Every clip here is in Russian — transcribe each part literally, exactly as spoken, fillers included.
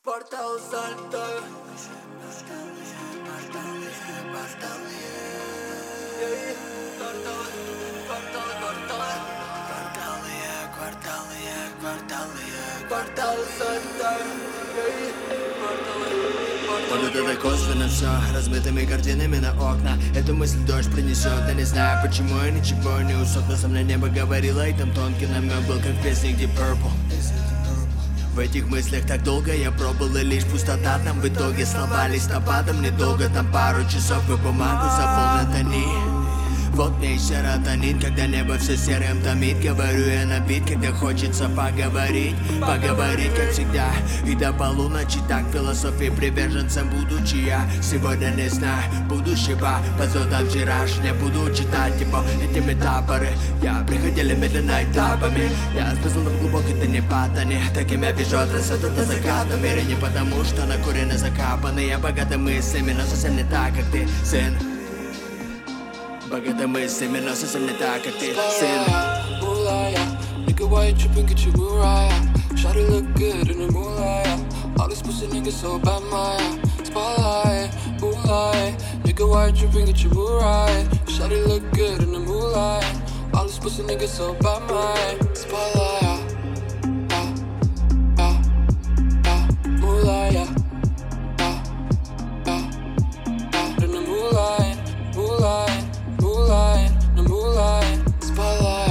Портал Сальто. Вот это косвенно все, разбитыми картинами на окна. Эту мысль дождь принесет, я не знаю, почему я ничего не усек. Но со мной небо говорило, и там тонкий намек был, как в песне Deep Purple. В этих мыслях так долго я пробовал, и лишь пустота там в итоге слова листопадом. Недолго там пару часов и бумагу заполнят они. Вот мне и серотонин, когда небо все серым томит. Говорю я на бит, когда хочется поговорить. Поговорить, как всегда, и до полуночи. Так философии приверженцем будучи я. Сегодня не знаю будущего, позадан вчерашнее. Буду читать его, эти метафоры. Я приходили медленно этапами. Я спасал в глубокой дне патоне. Таким я вижу от рассвета до заката. В мире не потому, что на курине закапаны. Я богатый мыслями, но совсем не так, как ты, сын. Богатый мыслями, но совсем не так, как ты, сын. Nigga, why you trippin', get your Mariah? Shawty look good in the moonlight. All these pussy niggas so bad, my spotlight, moonlight. Nigga, why you trippin', get your Mariah? Shawty look good in the moonlight. All these pussy niggas so bad, my spotlight. Yeah, yeah, yeah, moonlight, yeah, yeah, yeah, yeah. In the moonlight, moonlight, moonlight, the moonlight, spotlight.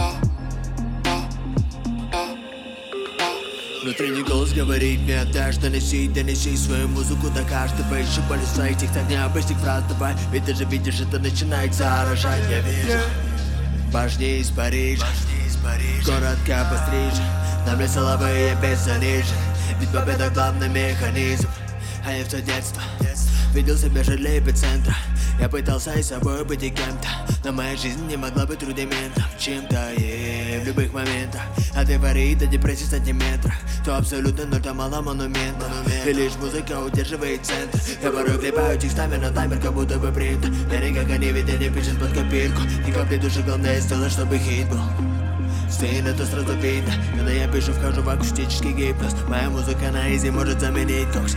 Внутренний голос говорит мне: отдашь, донеси, донеси свою музыку до каждого. Еще полюса этих так необычных фраз давай. Ведь ты же видишь, это начинает заражать. Я вижу башни из Парижа, город Капостриджа. Нам лесоловые без занижен. Ведь победа главный механизм. А я все детство видел себя жерлей эпицентра. Я пытался и собой быть и кем-то, но моя жизнь не могла быть рудиментом. Чем-то и в любых моментах от эйфории до депрессии сантиметрах. То абсолютно ноль, то мало монументов. И лишь музыка удерживает центр. Я порой клепаю текстами на таймер, как будто бы принтер. Я никак они ведь не пишет под копирку. Ни капли души, главное сделать, чтобы хит был. Сын, это сразу видно. Когда я пишу, вхожу в акустический гипноз. Моя музыка на изи может заменить кокс.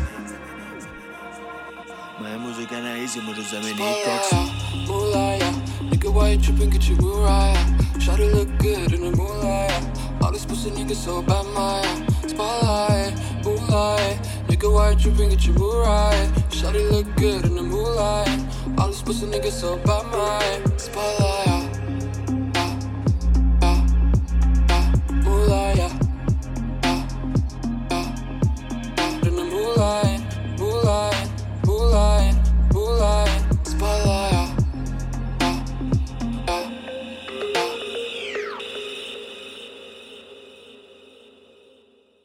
Моя музыка на изи может заменить кокс. Moonlight, nigga, why you trippin', get your Mariah? Shawty look good in the moonlight. All these pussy niggas so bad, my spotlight, moonlight. Nigga, why you trippin', get your Mariah? Shawty look good in the moonlight. All these pussy niggas so bad, my spotlight.